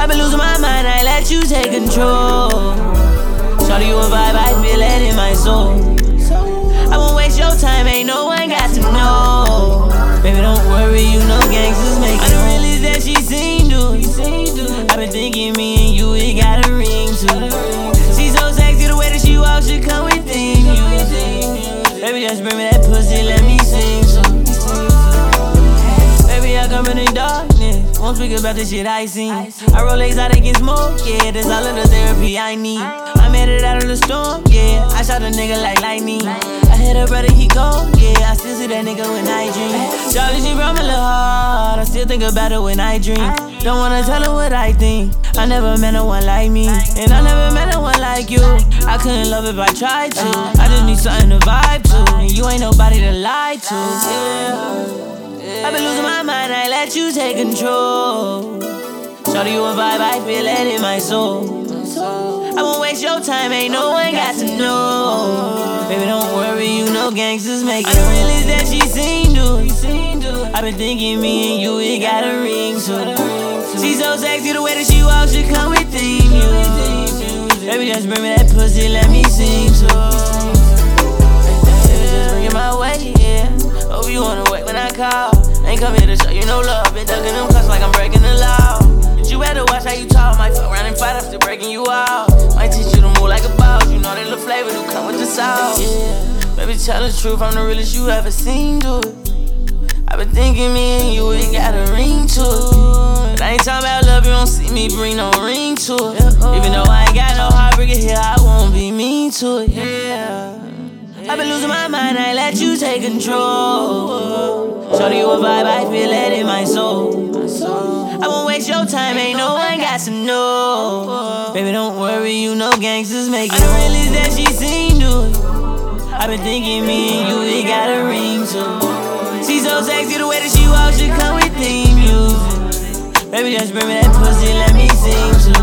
I've been losing my mind, I let you take control. Shawty, you a vibe, I feel it in my soul. I won't waste your time, ain't no one got to know. Baby, don't worry, you know gangsters make it. I done realized that she seen dude. I been thinking me and you, it got a ring too. She so sexy, the way that she walks should come within you. Baby, just bring me that pussy, let me sing too. Baby, I come in the darkness, won't speak about the shit I seen. I roll exotic and smoke, yeah, that's all of the therapy I need. I made it out of the storm, yeah, I shot a nigga like lightning. I hit a brother, he gone, yeah, I still see that nigga when I dream. Shawty, she broke my little heart, I still think about it when I dream. Don't wanna tell her what I think, I never met no one like me. And I never met no one like you, I couldn't love if I tried to. I just need something to vibe to, and you ain't nobody to lie to, yeah. I've been losing my mind, I let you take control. Shawty, you a vibe, I feel it in my soul. I won't waste your time, ain't no one got to know. Baby, don't worry, you know gangsters make it. I done realized that she seen dude. I been thinking me and you, it got a ring too. She so sexy, the way that she walks should come within you. Baby, just bring me that pussy, let me sing too. Just bring it my way, yeah. Hope you wanna wait when I call. Ain't come here to show you no love, been ducking them cuts like I'm breaking the law. But you better watch how you talk, might fuck around and fight, I'm still breaking you out. Might teach you to move like a boss, you know that little flavor do come with the sauce. Yeah, baby, tell the truth, I'm the realest you ever seen, dude. I been thinking me and you, it got a ring to it. But I ain't talking about love, you don't see me bring no ring to it. Even though I ain't got no heartbreaker here, I won't be mean to it, yeah. I've been losing my mind, I let you take control. Shawty, you a vibe, I feel it in my soul. I won't waste your time, ain't no one got to know. Baby, don't worry, you know gangsters make it. I done realized that she seen dude. I been thinking me and you, it got a ring too. She so sexy, the way that she walks should come within you. Baby, just bring me that pussy, let me sing too.